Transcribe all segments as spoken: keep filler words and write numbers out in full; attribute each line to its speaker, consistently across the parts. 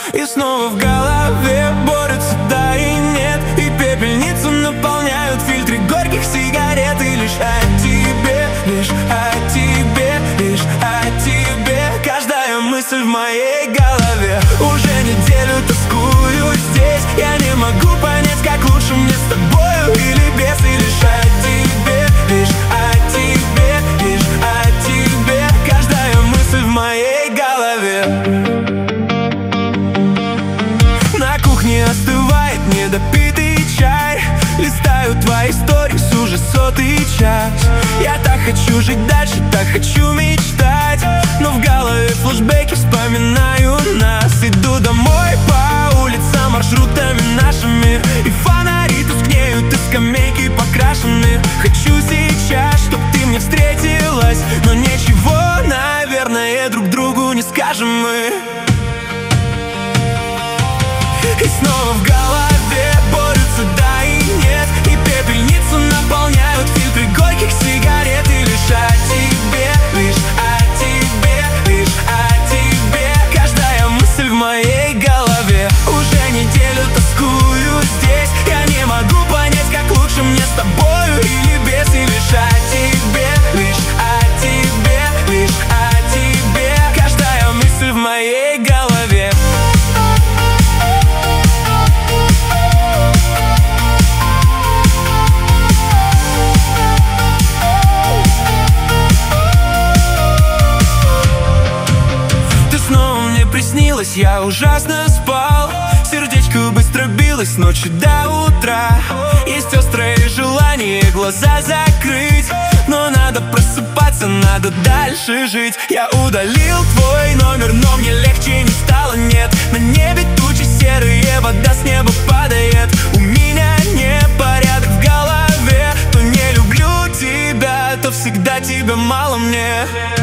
Speaker 1: И снова в голове борются да и нет. И пепельницу наполняют фильтры горьких сигарет. И лишь о тебе, лишь о тебе, лишь о тебе каждая мысль в моей голове. Уже неделю тоскую здесь. Я не могу понять, как лучше мне с тобою или без. И лишь о тебе, лишь о тебе, лишь о тебе каждая мысль в моей голове. На кухне остывает недопитый чай. Листаю твои сторис уже сотый час. Я так хочу жить дальше, так хочу мечтать. Но в голове флешбеки, вспоминаю нас. Иду домой по улицам маршрутами нашими. И фонари тускнеют, и скамейки покрашены. Хочу сейчас, чтоб ты мне встретилась. Но ничего, наверное, друг другу не скажем мы. И снова в голове борются да и нет. И пепельницу наполняют фильтры горьких сигарет. И лишь о тебе, лишь о тебе, лишь о тебе каждая мысль в моей голове. Уже неделю тоскую здесь. Я не могу понять, как лучше мне с тобою или без. И лишь о тебе, лишь о тебе, лишь о тебе каждая мысль в моей голове. Приснилось, я ужасно спал. Сердечко быстро билось ночью до утра. Есть острое желание глаза закрыть. Но надо просыпаться, надо дальше жить. Я удалил твой номер, но мне легче не стало, нет. На небе тучи серые, вода с неба падает. У меня непорядок в голове. То не люблю тебя, то всегда тебя мало мне.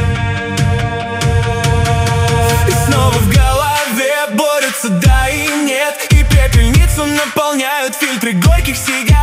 Speaker 1: Снова в голове борются да и нет. И пепельницу наполняют фильтры горьких сигарет.